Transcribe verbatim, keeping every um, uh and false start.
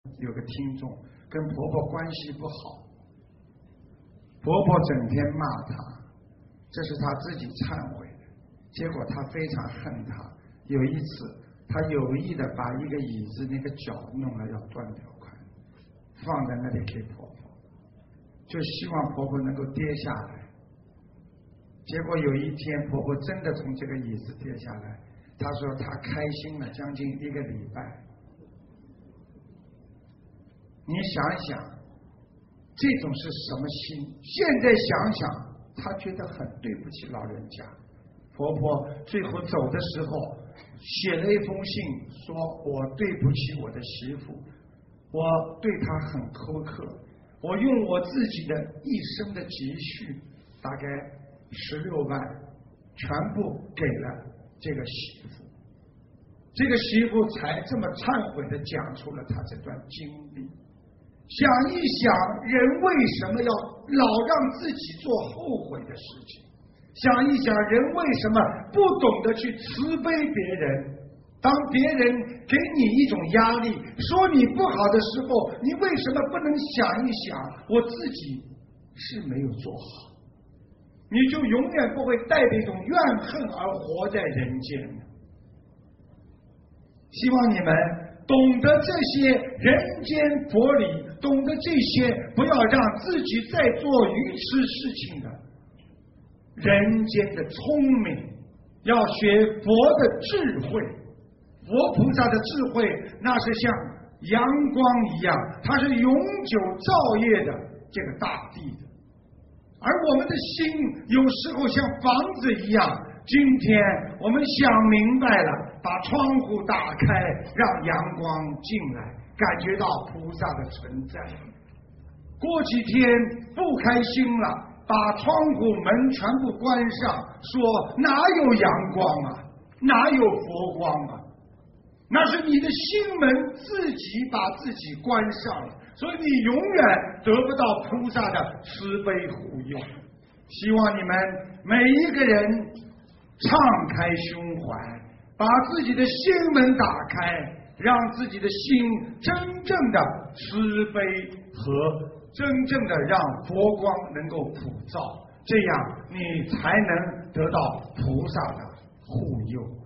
有个听众跟婆婆关系不好，婆婆整天骂她，这是她自己忏悔的，结果她非常恨她。有一次她有意的把一个椅子那个脚弄了要断掉块，放在那里给婆婆，就希望婆婆能够跌下来。结果有一天婆婆真的从这个椅子跌下来，她说她开心了将近一个礼拜。你想一想这种是什么心？现在想想她觉得很对不起老人家。婆婆最后走的时候写了一封信，说我对不起我的媳妇，我对她很苛刻，我用我自己的一生的积蓄大概十六万全部给了这个媳妇，这个媳妇才这么忏悔的讲出了她这段经历。想一想，人为什么要老让自己做后悔的事情？想一想，人为什么不懂得去慈悲别人？当别人给你一种压力，说你不好的时候，你为什么不能想一想，我自己是没有做好？你就永远不会带着一种怨恨而活在人间。希望你们懂得这些人间佛理，懂得这些，不要让自己在做愚痴事情的人间的聪明，要学佛的智慧。佛菩萨的智慧那是像阳光一样，它是永久照夜的这个大地的。而我们的心有时候像房子一样，今天我们想明白了，把窗户打开，让阳光进来，感觉到菩萨的存在。过几天不开心了，把窗户门全部关上，说哪有阳光啊，哪有佛光啊？那是你的心门自己把自己关上了，所以你永远得不到菩萨的慈悲护佑。希望你们每一个人敞开胸怀，把自己的心门打开，让自己的心真正的慈悲和真正的让佛光能够普照，这样你才能得到菩萨的护佑。